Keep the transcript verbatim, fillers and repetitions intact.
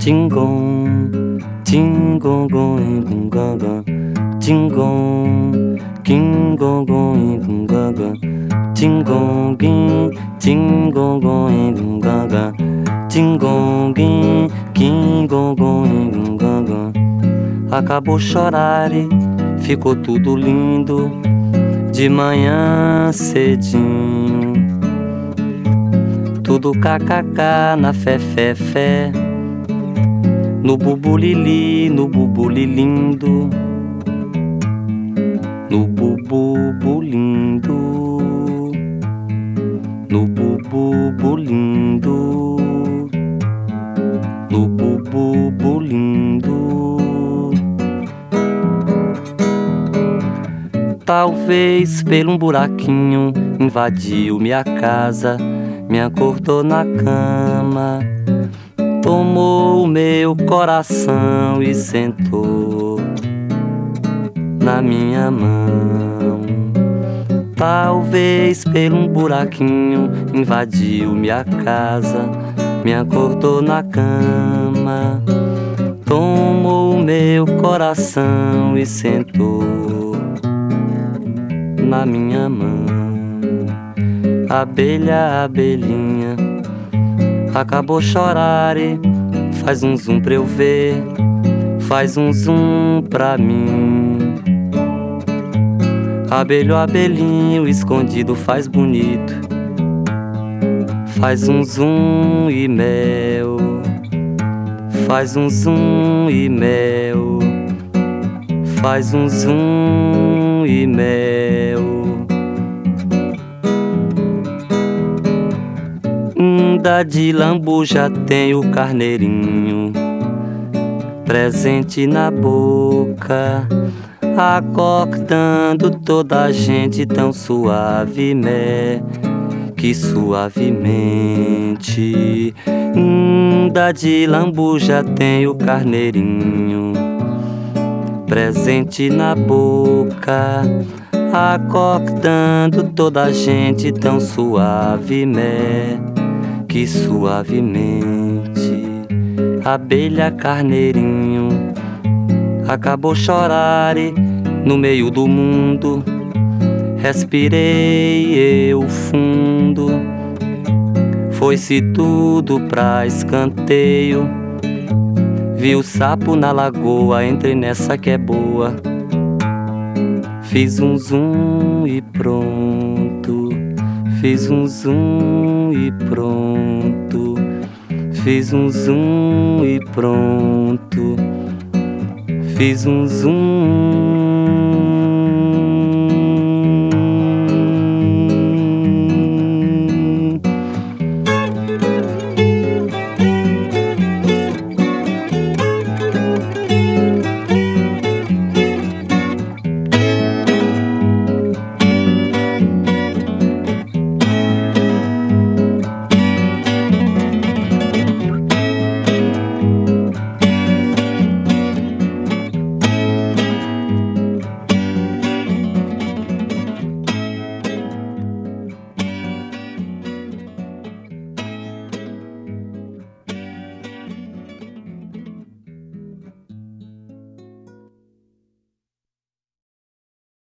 Tingom, tingongom e gungaga, tingom, kingongom e gungaga, tingongim, tingongom e gungaga, tingongim, kingongom e gungaga. Acabou chorar e ficou tudo lindo de manhã cedinho. Tudo kkk na fé, fé, fé, no bubulili, no bubulilindo, no bububulindo, no bububulindo, no bububulindo. Talvez pelo um buraquinho invadiu minha casa, me acordou na cama, tomou o meu coração e sentou na minha mão. Talvez pelo um buraquinho invadiu minha casa, me acordou na cama, tomou o meu coração e sentou na minha mão. Abelha, abelhinha, acabou chorar e faz um zoom pra eu ver, faz um zoom pra mim. Abelho, abelhinho, escondido faz bonito, faz um zoom e mel, faz um zoom e mel, faz um zoom e mel. Da de lambuja tem o carneirinho presente na boca, acordando toda a gente tão suavemente, que suavemente. Da de lambuja tem o carneirinho presente na boca, acordando toda a gente tão suavemente, que suavemente. Abelha, carneirinho, acabou chorar e no meio do mundo respirei eu fundo. Foi-se tudo pra escanteio, vi o sapo na lagoa, entrei nessa que é boa, fiz um zoom e pronto, fiz um zoom e pronto, fiz um zoom e pronto, fiz um zoom